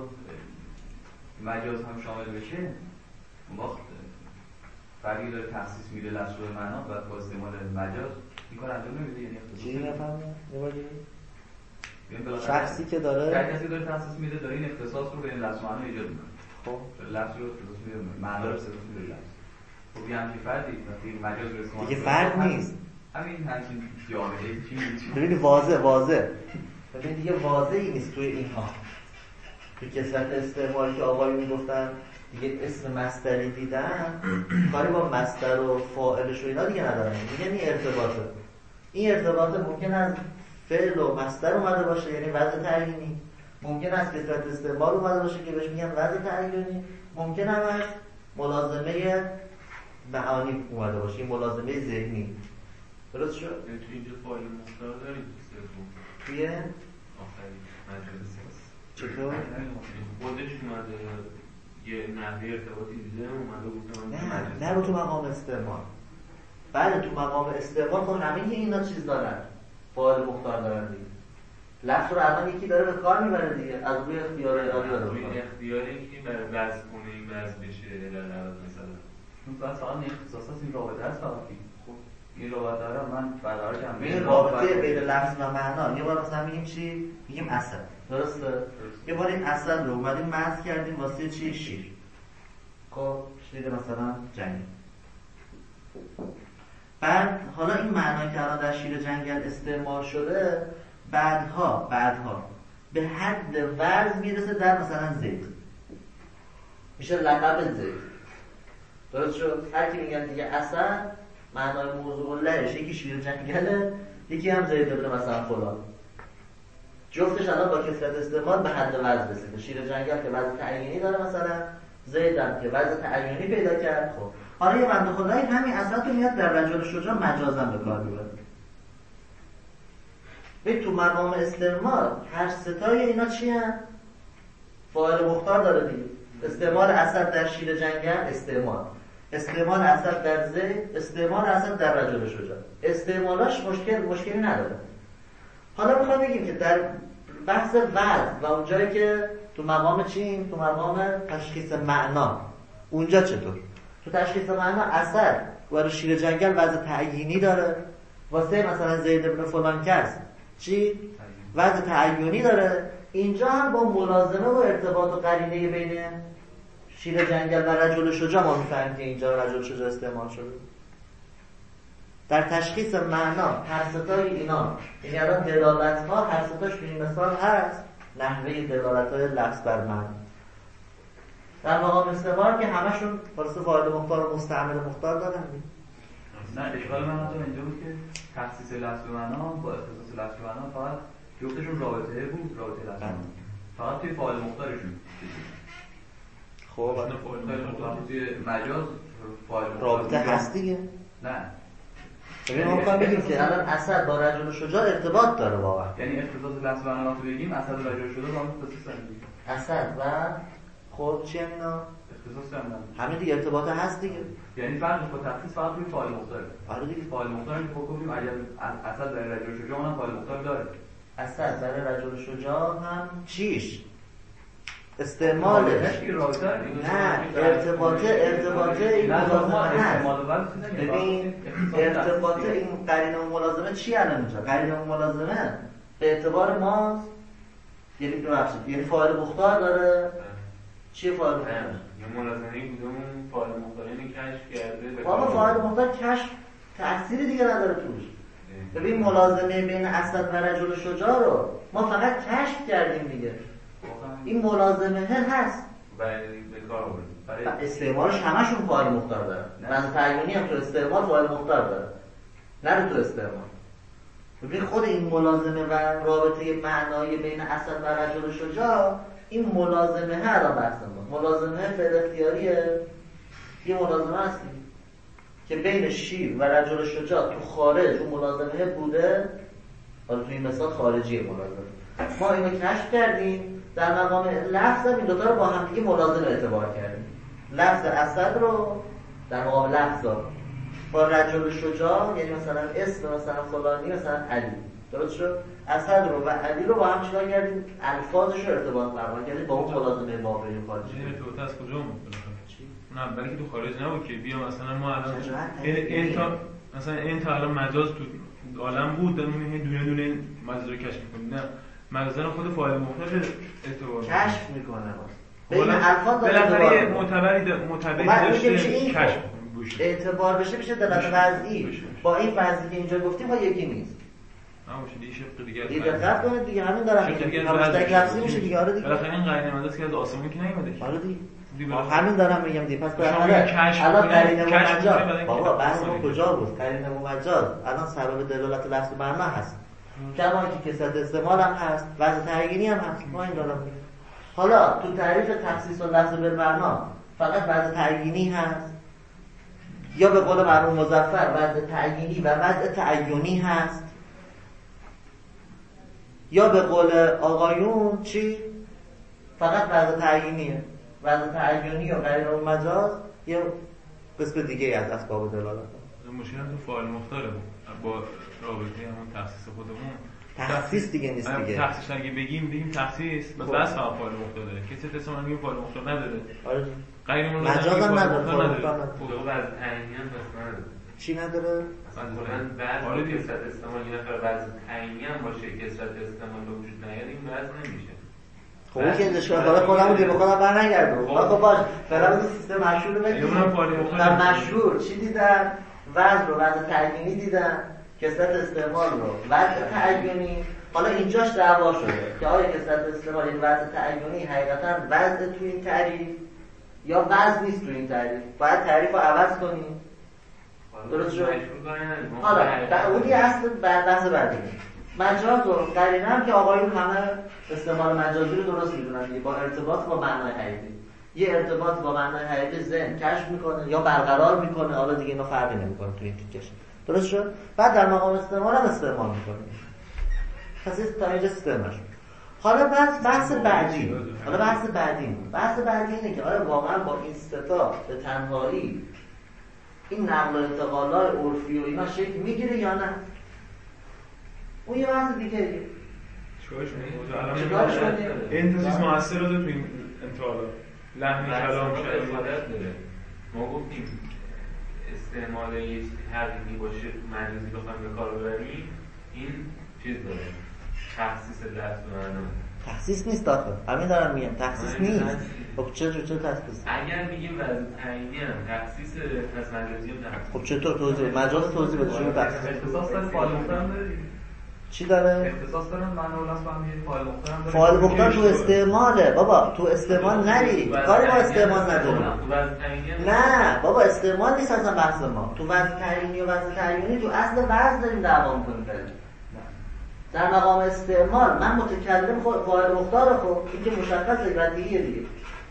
مجاز هم شامل بشه، وقت فرقی داره تخصیص میده لفظ و معنا و با استعمال مجاز این کار انجام نمیده. یعنی اختصاص چی نفهمیدم؟ یه بار دیگه شخصی که داره هر کسی داره تخصیص میده داره این اختصاص رو بین لفظ و معنا ایجاد میکنه. خب لفظ رو اختصاص میده، معنا رو اختصاص میده لفظ. خب یه همچین فردی وقتی مجاز رو استعمال دیگه فرد نیست. همین همچین جامعه چی میگی؟ ببینید واضح واضح ببینید دیگه واضحی نیست توی اینها. تو کثرت استعمال که آقایون میگفتن دیگه اسم مصدری دیدن کاری با مصدر و فاعلش و اینا دیگه ندارن، میگن این ارتباطه. این ارتباطه ممکن از فعل و مصدر اومده باشه یعنی وضع تعیینی، ممکن از کثرت استعمال اومده باشه که بهش میگن وضع تعیینی، ممکن هم از ملازمه معانی اومده باشه، این ملازمه ذهنی. درست شد؟ تو اینجا فاعل مختار دارید توی آخری مجاز چطور؟ خودش اومده یه نحوه ارتباطی دیده اومده بود نه نه رو تو مقام استعمال. بله تو مقام استعمال خب همه اینا چیز دارن، فاعل مختار دارن دیگه. لفظ رو الان یکی داره به کار میبره دیگه، از روی اختیار ارادی داره روی اختیاری که برای وضع کنه این وضع بشه الان مثلا چون بس فقط اختصاص این رابطه هست فقط. خب این رابطه رو من برقرار کردم. این رابطه بین لفظ و معنا. یه بار مثلا میگیم چی؟ میگیم اصل. درسته؟ یه بار این اصل رو اومدیم مد کردیم واسه چی؟ شیر. خب شیر مثلا جنگل. بعد حالا این معنا که الان در شیر جنگل استعمال شده بعدها بعدها به حد وزن میرسه در مثلا زید، میشه لقب زید. درست شد؟ هر کی میگن دیگه اصل معنای موضوع لهش یکی شیر جنگله، یکی هم زید ابن مثلا فلان. جفتش الان با کثرت استعمال به حد وزن رسیده. شیر جنگل که وزن تعیینی داره مثلا، زید هم که وزن تعیینی پیدا کرد. خب حالا یه بنده خدایی همین اصل تو میاد در رجل شجاع مجازن به کار میبره. ببین تو مقام استعمال هر ستای اینا چی هم؟ فاعل مختار داره دیگه. استعمال اصل در شیر جنگل، استعمال استعمال اصل در زید، استعمال اصل در رجل شجاع. استعمالاش مشکل مشکلی نداره. حالا میخوام بگیم که در بحث وزن و اونجایی که تو مقام چیم؟ تو مقام تشخیص معنا اونجا چطور؟ تو تشخیص معنا اصل واسه شیر جنگل وزن تعیینی داره، واسه مثلا زید ابن فلان کس چی؟ وزن تعیینی داره. اینجا هم با ملازمه و ارتباط و قرینه بین شیر جنگل و رجل شجاع ما میفهمیم که اینجا رجل شجاع استعمال شده. در تشخیص معنا هر ستای اینا، یعنی الان دلالت ها هر ستاش به این مثال هست نحوه دلالت های لفظ بر معنی. در مقام استعمال که همشون خلاصه فاعل مختار و مستعمل مختار دارن. نه اشکال من تو اینجا بود که تخصیص لفظ به معنا با اختصاص لفظ به معنا فقط جفتشون رابطه بود، رابطه لفظ فقط توی فاعل مختارشون. خب توی مجاز فاعل رابطه هست دیگه. نه ببین ما می‌خوایم بگیم که الان اصل با رجل شجاع ارتباط داره واقعا. یعنی اختصاص لفظ به معنا رو بگیم اصل و رجل شجاع با هم خصوصا دیگه. اصل و خب چی اینا؟ اختصاص هم همین دیگه ارتباط هست دیگه. یعنی فرق با تخصیص فقط روی فاعل مختاره. آره دیگه. فاعل مختار که گفتیم اگر اصل برای رجل شجاع اونم فاعل مختار داره. اصل برای رجل شجاع هم چیش؟ استعماله. نه ارتباطه ارتباطه این ملازمه هست. ببین ارتباطه این قرینه و ملازمه چی الان اینجا؟ قرینه و ملازمه به اعتبار ماست. یعنی ببخشید یعنی فاعل مختار داره. چیه فاعل مختار؟ یه ملازمه بوده اون فاعل مختارینو کشف کرده. بابا فاعل مختار کشف تأثیری دیگه نداره توش. ببین ملازمه بین اصل و رجل شجاع رو ما فقط کشف کردیم دیگه. این ملازمه هست برای به کار برای استعمالش همشون فاعل مختار داره. وزن تعیینی هم تو استعمال فاعل مختار داره. نه تو استعمال. ببین خود این ملازمه و رابطه معنایی بین اصل و رجل شجاع این ملازمه ها را بحث ما. ملازمه فعل اختیاریه. یه ملازمه هست که بین شیر و رجل شجاع تو خارج اون ملازمه بوده. حالا تو این مثال خارجی ملازمه. ما اینو کشف کردیم. در مقام لفظ این دوتا رو با هم دیگه ملازمه اعتبار کردیم. لفظ اصل رو در مقام لفظ با رجل شجاع یعنی مثلا اسم مثلا فلانی مثلا علی درست شد. اصل رو و علی رو با هم چیکار کردیم؟ الفاظش رو ارتباط برقرار کردیم با اون ملازمه واقعی خارجی. این ارتباط از کجا اومد؟ نه اولی که تو خارج نبود که بیا مثلا ما الان این تا مثلا این تا الان مجاز تو عالم بود داریم این دونه دونه مجاز رو کشف می‌کنیم. نه مجازن خود فاعل مختار اعتبار کشف میکنه. بین الفاظ بالاخره معتبری معتبری داشته کشف اعتبار بشه میشه دلالت وضعی. با این وضعی که اینجا گفتیم ها یکی نیست. نباشه دیگه شق دیگه. دیگه دقت کنید دیگه همین دارم میگم. مشترک لفظی میشه دیگه. آره دیگه. بالاخره این قرینه مجاز که از آسمون که نیومده. آره دیگه. همین دارم میگم دیگه. پس بالاخره کشف الان قرینه و مجاز بابا بحث ما کجا بود؟ قرینه و مجاز الان سبب دلالت لفظ معنا هست. کما که کثرت استعمال هم هست، وضع تعیینی هم هست. ما این دارم میگم. حالا تو تعریف تخصیص و لفظ بالمعنا فقط وضع تعیینی هست یا به قول مرحوم مظفر وضع تعیینی و وضع تعینی هست یا به قول آقایون چی؟ فقط وضع تعیینیه. وضع تعیینی یا غیر اون مجاز یه قسم دیگه از اسباب دلالت. مشکل تو فاعل مختاره با رابطه همون تخصیص خودمون تخصیص دیگه نیست دیگه. تخصیص اگه بگیم بگیم تخصیص بس بس فهم فاعل مختار داره. کسی تست ما میگه فاعل مختار نداره. آره. غیر مولد مجازم نداره. فاعل خب وضع تعیینی هم بس نداره. چی نداره؟ مثلا بعضی کسرت استعمال یه نفر وضع تعیینی هم باشه کسرت استعمال به وجود نیاد این وضع نمیشه. خب اون که اشکال داره خودم دیگه خودم برنگردم. خب باش فعلا سیستم مشهور رو بگیم. در مشهور چی دیدن؟ وضع رو وضع تعیینی دیدن. کسرت استعمال رو وضع تعیینی. حالا اینجاش دعوا شده که آیا کسرت استعمال این وضع تعیینی حقیقتا وضع تو این تعریف یا وضع نیست تو این تعریف. باید تعریف رو عوض کنیم. درست شد؟ حالا اونی اصل بحث بعدی مجاز و قرینه هم که آقایون همه استعمال مجازی رو درست میدونن با ارتباط با معنای حقیقی. یه ارتباط با معنای حقیقی ذهن کشف میکنه یا برقرار میکنه. حالا دیگه اینا فرقی نمیکنه تو این تیکش. درست شد؟ بعد در مقام استعمال هم استعمال میکنه. پس تا اینجا سیستمش. حالا بحث بحث بعدی. حالا بحث بعدی. بحث بعدی اینه که آیا واقعا با این ستا به تنهایی این نقل و انتقالات عرفی و اینا شکل میگیره یا نه؟ اون یه بحث دیگه. چیکارش کنیم؟ چیکارش کنیم؟ انتزاعی موثر رو تو این انتقالات. لحن کلام شده داره. ما گفتیم استعمال یه چیزی حقیقی باشه مجازی بخوایم به کار ببریم این چیز داره. تخصیص لفظ و معنا. تخصیص نیست داخل. همین دارم میگم تخصیص نیست. خب چطور چطور تخصیص؟ اگر میگیم وضع تعیینی هم تخصیص پس مجازی هم تخصیص. خب چطور توضیح؟ مجاز توضیح بده چون تخصیص. اختصاص داره فاعل مختار داره. چی داره؟ اختصاص داره معنا و لفظ هم میگه فاعل مختار هم داره. فاعل مختار تو استعماله بابا تو استعمال نری. کاری با استعمال نداره. نه بابا استعمال نیست اصلا بحث ما. تو وضع تعیینی و وضع تعیینی تو اصل وضع داریم دعوا می‌کنیم. در مقام استعمال من متکلم خود فاعل مختار خب این که مشخص ذکرتیه دیگه.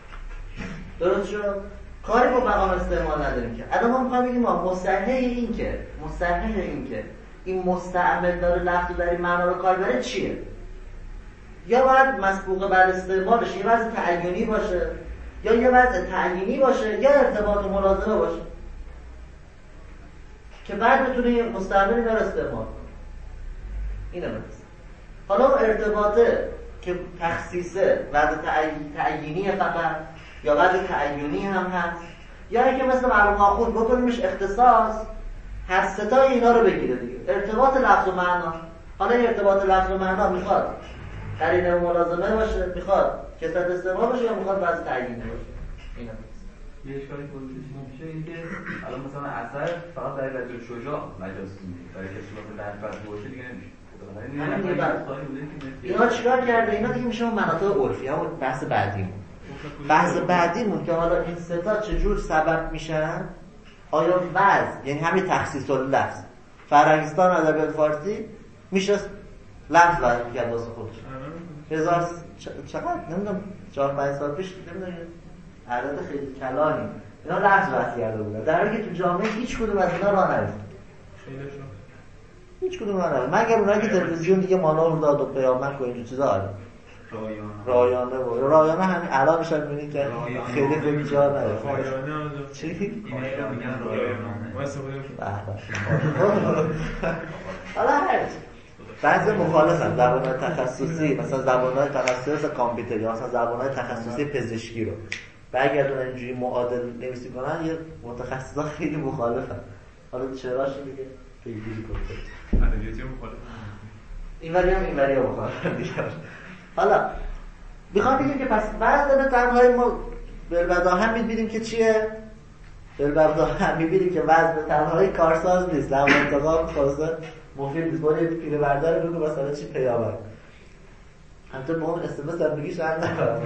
درست شد؟ کاری با مقام استعمال نداریم که. الان ما می‌خوایم بگیم ما مصحح این که مصحح این که این مستعمل داره لفظ در این معنا رو کار بره چیه؟ یا باید مسبوق بر استعمالش یه وضع تعیینی باشه یا یه وضع تعیینی باشه یا ارتباط و ملازمه باشه که بعد بتونه مستعملی داره استعمال کنه. اینه مثل حالا ارتباطه که تخصیصه وضع تعیینی فقط یا وضع تعیینی هم هست یا اینکه مثل معلوم آخون بکنیمش اختصاص هر ستای اینا رو بگیره دیگه. ارتباط لفظ و معنا. حالا ارتباط لفظ و معنا میخواد قرینه و ملازمه باشه میخواد کسرت استعمال باشه یا میخواد وضع تعیینی باشه. اینا یه اشکالی توضیح میشه اینکه الان مثلا اثر فقط در رجل شجاع مجازی میشه برای کسی که در فرض باشه دیگه نمیشه. اینا چیکار کرده؟ اینا دیگه میشه مناطق عرفی ها. بحث بعدیمون بحث بعدیمون که حالا این سه تا چجور سبب میشن. آیا وضع یعنی همین تخصیص اللفظ فرنگستان ادبیات فارسی میشه لفظ وضع میکرد واسه خودش. هزار چقدر نمیدونم چهار پنج سال پیش نمیدونم عدد خیلی کلانی اینا لفظ وضع کرده بودن در حالی که تو جامعه هیچ کدوم از اینا راه نرفت. هیچ کدوم راه نرفت مگر اونایی که تلویزیون دیگه مانا رو داد و پیامک و اینجور چیزا آره رایانه رایانه بود. رایانه همین الان میشه میبینید که خیلی خیلی جا نداره. رایانه چی؟ اینا میگن رایانه. واسه خودم. حالا هر بعضی مخالفن زبان‌های تخصصی مثلا زبان‌های تخصصی کامپیوتر یا مثلا زبان‌های تخصصی پزشکی رو برگردونن اینجوری معادل نویسی کنن یه متخصصا خیلی مخالفن. حالا چراش دیگه پیگیری کنید. ادبیاتی مخالف. اینوری هم اینوری هم مخالفن دیگه. حالا میخوام بگیم که پس بعضی تنهایی ما بالبدا هم میبینیم که چیه؟ بالبدا هم میبینیم که وزن تنهایی کارساز نیست. لما انتقام خاصه مفید نیست. باید یه پیره بردار بگو مثلا چی پیامه. همطور به اون استفاده هم بگیش هم نکنم.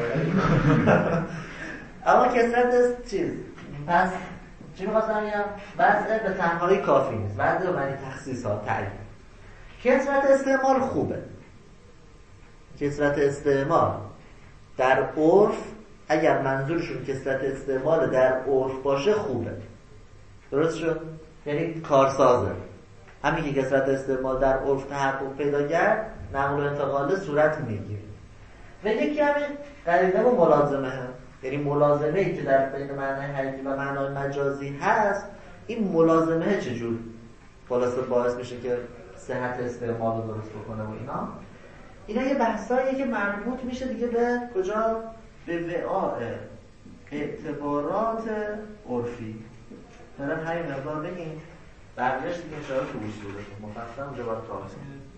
اما کسرت چیز پس چی میخواستم بگم؟ وضع به تنهایی کافی نیست. وضع به معنی تخصیص ها تعیین. کسرت استعمال خوبه. کسرت استعمال در عرف اگر منظورشون کسرت استعمال در عرف باشه خوبه. درست شد؟ یعنی کارسازه. همین که کسرت استعمال در عرف تحقق پیدا کرد نقل و انتقال صورت میگیره. و یکی همین قرینه و ملازمه هم. یعنی ملازمه‌ای که در بین معنای حقیقی و معنای مجازی هست این ملازمه چجور خلاصه باعث میشه که صحت استعمال رو درست بکنه و اینا. اینا یه بحثاییه که مربوط میشه دیگه به کجا؟ به وعاء اعتبارات عرفی. مثلا همین مقدار بگیم، بقیه‌اش دیگه انشاءالله تو اصوله مفصل اونجا باید کار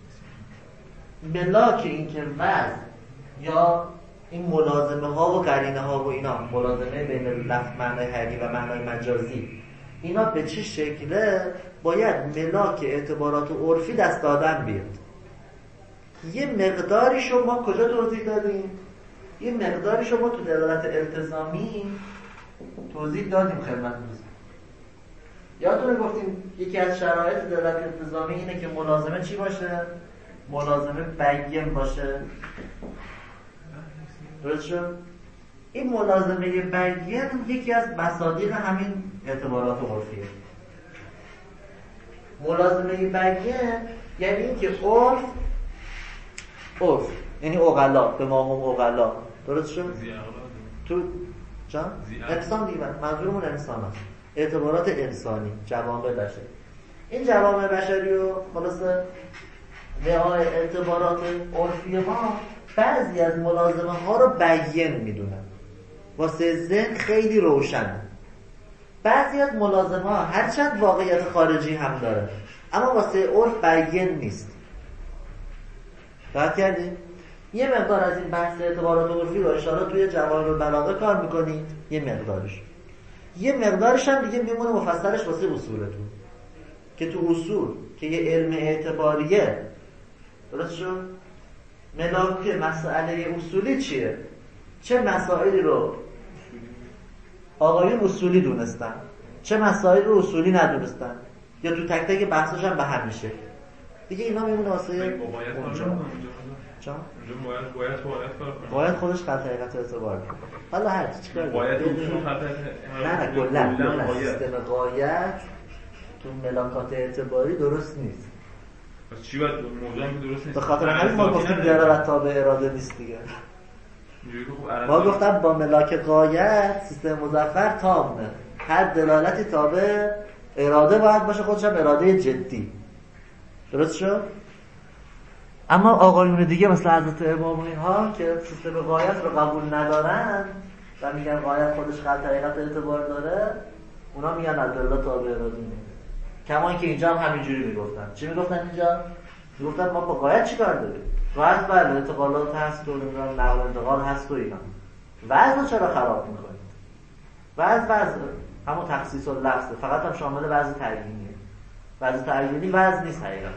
ملاک این که وضع یا این ملازمه ها و قرینه ها و اینا، ملازمه بین لفظ معنای حقیقی و معنای مجازی، اینا به چه شکله باید ملاک اعتبارات عرفی دست دادن بیاد. یه مقداری شما کجا توضیح دادیم؟ یه مقداری شما تو دلالت التزامی توضیح دادیم خدمتتون. یادتونه گفتیم یکی از شرایط دلالت التزامی اینه که ملازمه چی باشه؟ ملازمه بین باشه. درست شد؟ این ملازمه بین یکی از مصادیق همین اعتبارات عرفیه. ملازمه بین یعنی این که عرف عرف یعنی عقلا، به مامون عقلا. درست شد؟ تو جان؟ انسان دیگه، منظورمون انسان هست. اعتبارات انسانی، جوامع بشری. این جوامع بشری و خلاصه نهای اعتبارات عرفی ما بعضی از ملازمه ها رو بین میدونن، واسه ذهن خیلی روشن. بعضی از ملازمه ها هرچند واقعیت خارجی هم داره اما واسه عرف بین نیست. فرق کردیم؟ یه مقدار از این بحث اعتبارات عرفی رو اشاره توی جواهر البلاغه کار میکنید، یه مقدارش یه مقدارش هم دیگه میمونه مفصلش واسه اصولتون که تو اصول که یه علم اعتباریه. درست شد؟ ملاک مسئله اصولی چیه؟ چه مسائلی رو آقایون اصولی دونستن، چه مسائلی رو اصولی ندونستن، یا تو تک تک بحثش هم به هم میشه دیگه. اینا میمونه واسه اونجا. چون باید باید باید کار کنه. باید خودش قطع حقیقت اعتبار کنه. حالا هر چی چیکار باید اصول قطع نه نه کلا سیستم غایت تو ملاکات اعتباری درست نیست. پس چی باید موضوع هم درست نیست؟ به خاطر همین ما گفتیم دلالت تابع اراده نیست دیگه. ما گفتم با ملاک غایت سیستم مظفر تامه، هر دلالتی تابع اراده باید باشه، خودش هم اراده جدی. درست شد؟ اما آقایون دیگه مثل حضرت امام ها که سیستم غایت رو قبول ندارن و میگن غایت خودش قطع حقیقت اعتبار داره، اونا میگن الدلالت تابع اراده نیست. کما اینکه اینجا هم همینجوری میگفتن. چی میگفتن اینجا؟ میگفتن ما با غایت چیکار داریم؟ غایت بله انتقالات هست و نقل انتقال هست و اینا. وزن چرا خراب میکنید؟ وزن وزن همون تخصیص و لفظه، فقط هم شامل وزن تعیینیه. وزن تعیینی وزن نیست حقیقتا.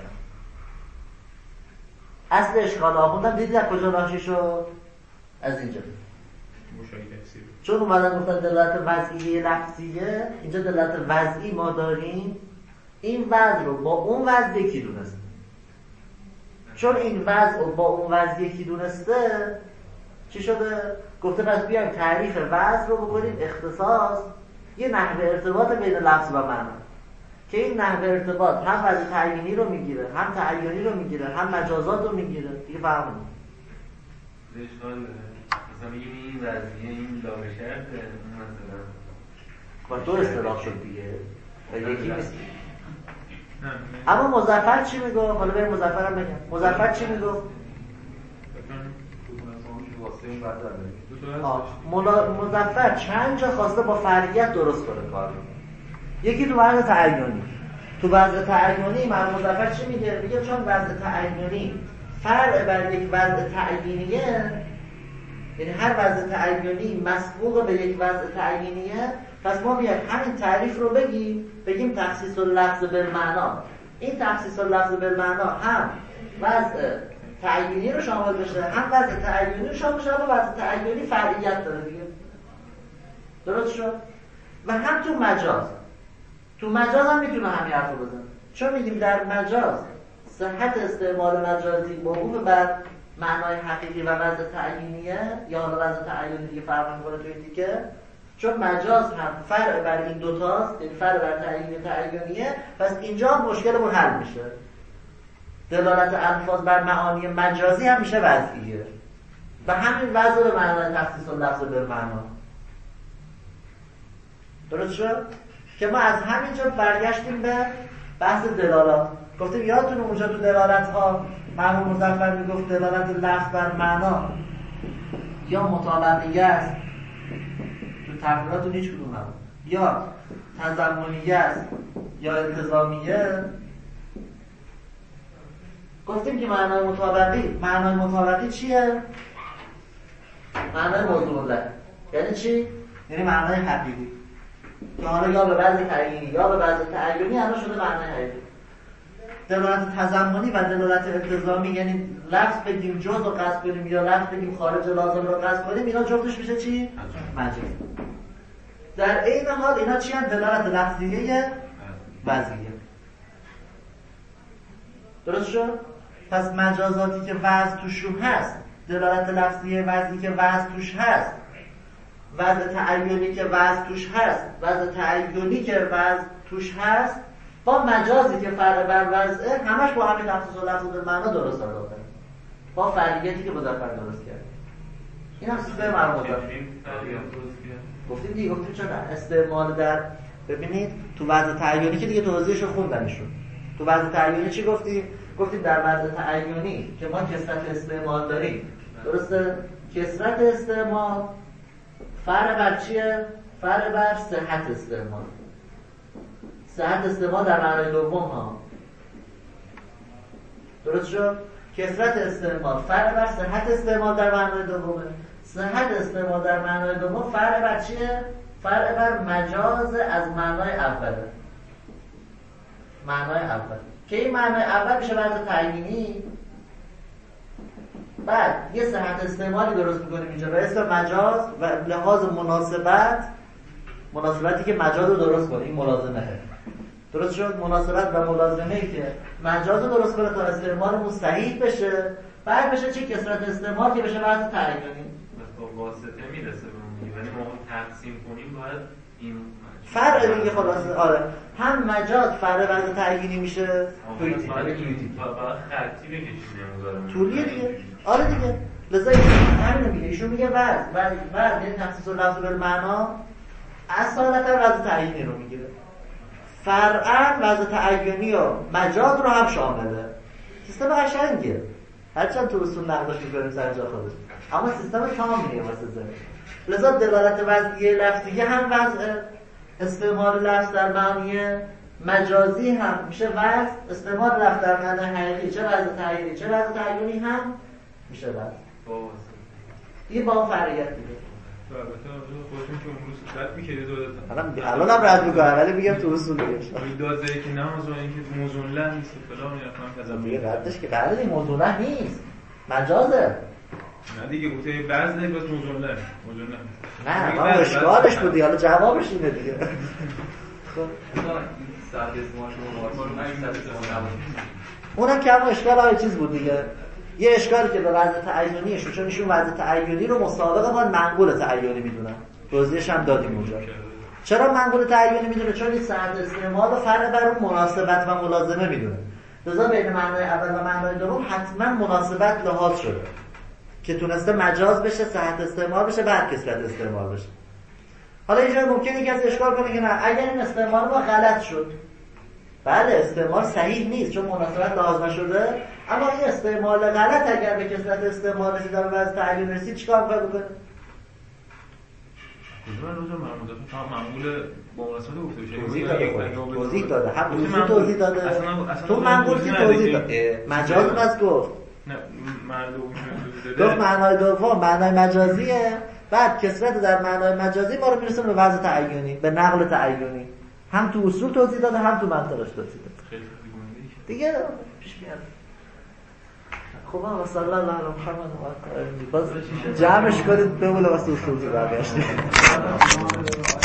اصل اشکال آخوندم دیدید از کجا ناشی شد؟ از اینجا. چون اومدن گفتن دلالت وضعی لفظیه، اینجا دلالت وضعی ما داریم، این وضع رو با اون وضع یکی دونسته. چون این وضع رو با اون وضع یکی دونسته چی شده؟ گفته پس بیایم تعریف وضع رو بکنیم اختصاص یه نحوه ارتباط بین لفظ و معنا که این نحوه ارتباط هم وضع تعیینی رو میگیره، هم تعیینی رو میگیره، هم مجازات رو میگیره. دیگه فهمونی اشکال داره مثلا بگیم این وضعیه این داره شرطه مثلا با دو اصطلاح شد دیگه و یکی نیست. اما مظفر چی میگو؟ حالا بریم مظفر هم بگم. مظفر چی میگو؟ مظفر چند جا خواسته با فرعیت درست کنه کار رو. یکی تو وضع تعیینی. تو وضع تعیینی من مظفر چی میگه؟ میگه چون وضع تعیینی فرع بر یک وضع تعیینیه، یعنی هر وضع تعیینی مسبوق به یک وضع تعیینیه، پس ما بیایم همین تعریف رو بگیم، بگیم تخصیص اللفظ بالمعنا. این تخصیص اللفظ بالمعنا هم وضع تعیینی رو شامل بشه، هم وضع تعیینی رو شامل بشه، هم وضع تعیینی فرعیت داره دیگه. درست شد؟ و هم تو مجاز تو مجاز هم میتونه همین حرف رو بزنه. چون میگیم در مجاز صحت استعمال مجازی موقوف بر معنای حقیقی و وضع تعیینیه، یا حالا وضع تعیینی دیگه فرق میکنه توی دیگه. چون مجاز هم فرع بر این دوتاست، این فرع بر تعیین تعیینیه، پس اینجا مشکلمون حل میشه. دلالت الفاظ بر معانی مجازی هم میشه وضعیه و همین وضع به معنای تخصیص اللفظ بالمعنا. درست شد؟ که ما از همینجا برگشتیم به بحث دلالات. گفتیم یادتونه اونجا تو دلالت ها مرحوم مظفر میگفت دلالت لفظ بر معنا یا مطابقیه است، تو تقریراتون هیچ کدوم هم، یا تضمنیه است یا التزامیه. گفتیم که معنای مطابقی، معنای مطابقی چیه؟ معنای موضوع له. یعنی چی؟ یعنی معنای حقیقی که حالا یا به وضع تعیینی یا به وضع تعیینی الان شده معنای حقیقی. دلالت تضمنی و دلالت التزامی یعنی لفظ بگیم جز رو قصد کنیم یا لفظ بگیم خارج لازم رو قصد کنیم، اینا جفتش میشه چی؟ مجاز. در این حال اینا چی هم؟ دلالت لفظیه وضعیه. درست شد؟ پس مجازاتی که وضع توشون هست، دلالت لفظیه وضعی که وضع توش هست، وضع تعیینی که وضع توش هست، وضع تعیینی که وضع توش هست، با مجازی که فرع بر وضعه، همش با همین تخصیص و لفظ بالمعنا درست ادا کنه، با فعلیتی که مظفر درست کرد. این هم سیستم مربوط گفتیم دیگه. گفتیم چرا استعمال در، ببینید تو وضع تعیینی که دیگه توضیحش رو خوندنشون. تو وضع تعیینی چی گفتیم؟ گفتیم در وضع تعیینی که ما کثرت استعمال داریم، درسته؟ کثرت استعمال فرع بر چیه؟ فرع بر صحت استعمال. صحت استعمال در معنای دوم ها، درست شد؟ کثرت استعمال فرع بر صحت استعمال در معنای دومه. صحت استعمال در معنای دوم فرع بر چیه؟ فرع بر مجاز از معنای اوله. معنای اول که این معنای اول میشه وضع تعیینی، بعد یه صحت استعمالی درست میکنیم اینجا به اسم مجاز و لحاظ مناسبت، مناسبتی که مجاز رو درست کنه، این ملازمه. درست شد؟ مناسبت و ملازمه‌ای که مجاز رو درست کنه تا استعمالمون صحیح بشه، بعد بشه چی؟ کثرت استعمال که بشه وضع تعیینی. با واسطه میرسه به اون، یعنی ما تقسیم کنیم باید این فرق دیگه خلاصه. آره هم مجاز فرع وضع تعیینی میشه توی تیپ باید خطی بکشیم طولیه دیگه. آره دیگه لذا همین میگه، ایشون میگه وضع وضع یعنی تخصیص لفظ بالمعنا اصالتا وضع تعیینی رو میگیره، فرعاً وضع تعیینی و مجاز رو هم شامله. سیستم قشنگه، هرچند تو اصول نقدش میکنیم سر جا خودش، اما سیستم کاملیه واسه زمین. لذا دلالت وضعیه لفظیه هم وضع، استعمال لفظ در معنی مجازی هم میشه وضع، استعمال لفظ در معنی حقیقی چه وضع تعیینی چه وضع تعیینی هم میشه وضع. این با اون فرعیت دیگه. البته خودتون که اون روز رد می‌کردید دادتون. الان هم رد می‌کنم ولی میگم تو اصول دیگه. این دازه که نه موضوع این که موضوع له نیست فلان یا فلان کذا دیگه ردش که قراره این موضوع له نیست. مجازه. نه دیگه گفته بعضی نه بس موضوع له، موضوع نه. نه، ما اشکالش بودی، حالا جوابش اینه دیگه. خب صد اسمش رو واسه اونم که همون اشکال های چیز بود دیگه. یه اشکالی که به وضع تعیینیه شد، چون ایشون وضع تعیینی رو مسابقه با منقول تعیینی میدونن. توضیحش هم دادیم اونجا. چرا منقول تعیینی میدونه؟ چون این صحت استعمال و فرع بر اون مناسبت و ملازمه میدونه. لذا بین معنای اول و معنای دوم حتما مناسبت لحاظ شده که تونسته مجاز بشه، صحت استعمال بشه، بعد کثرت استعمال بشه. حالا اینجا ممکنه کسی اشکال کنه که نه اگر این استعمال ما غلط شد، بله استعمال صحیح نیست چون مناسبت لحاظ نشده، اما این استعمال غلط اگر به کثرت استعمال رسید و به وضع تعیین رسید چیکار می‌خواد بکنه؟ من روزا معمول تا معمول با مناسبت گفته بشه. توضیح داده توضیح داده هم اصول توضیح داده تو منقول که توضیح داده مجاز بس گفت نه معنی دوم داده گفت معنای دوم معنای مجازیه، بعد کثرت در معنای مجازی ما رو میرسونه به وضع تعیینی، به نقل تعیینی. هم تو اصول توضیح داده هم تو منطقش توضیح داده دیگه پیش میاد. خب ما صلی الله علیه محمد و آله باز جمعش کنید بمونه واسه اصول برگشت.